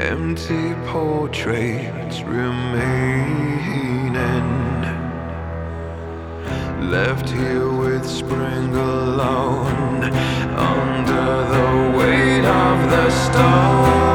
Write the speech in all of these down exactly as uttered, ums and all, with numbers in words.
Empty portraits remaining, left here with spring alone, under the weight of the stone.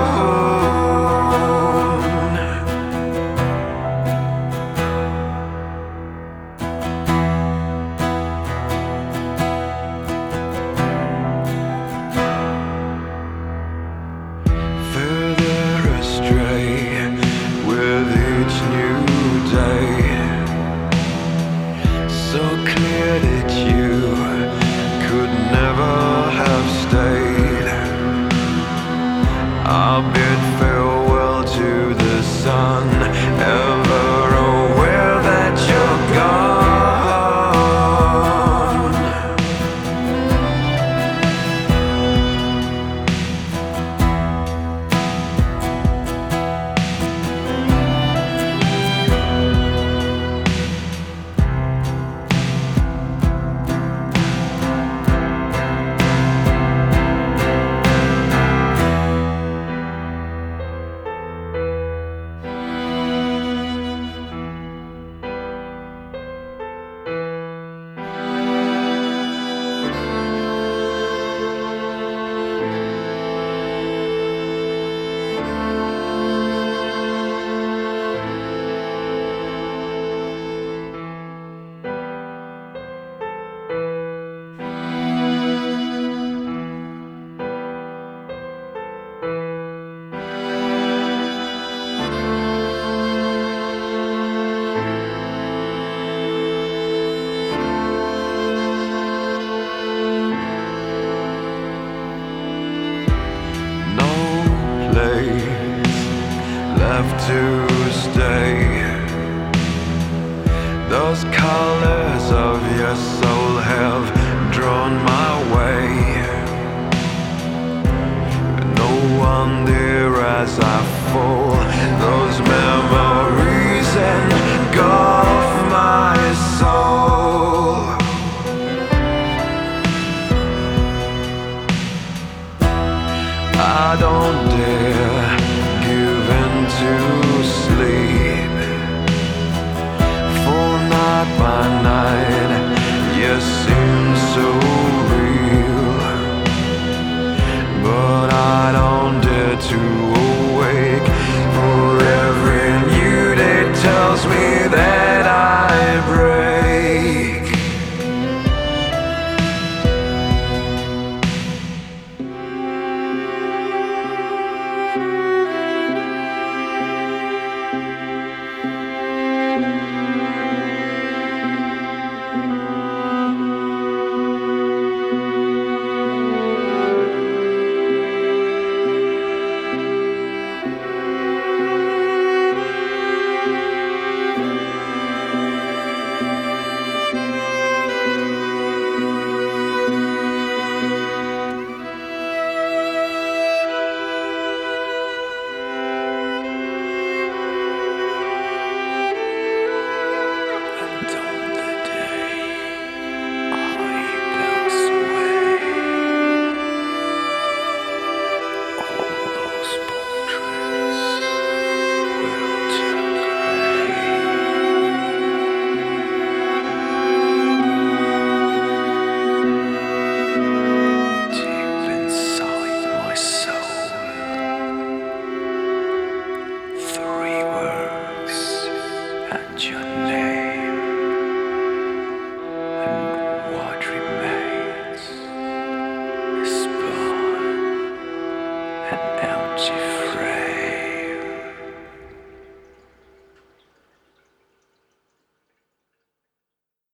Further astray with each new day, so clear that you could never have stayed. I bid farewell to the sun, ever aware that you're gone. Left to stay. Those colors of your soul have drawn my way. No wonder as I fall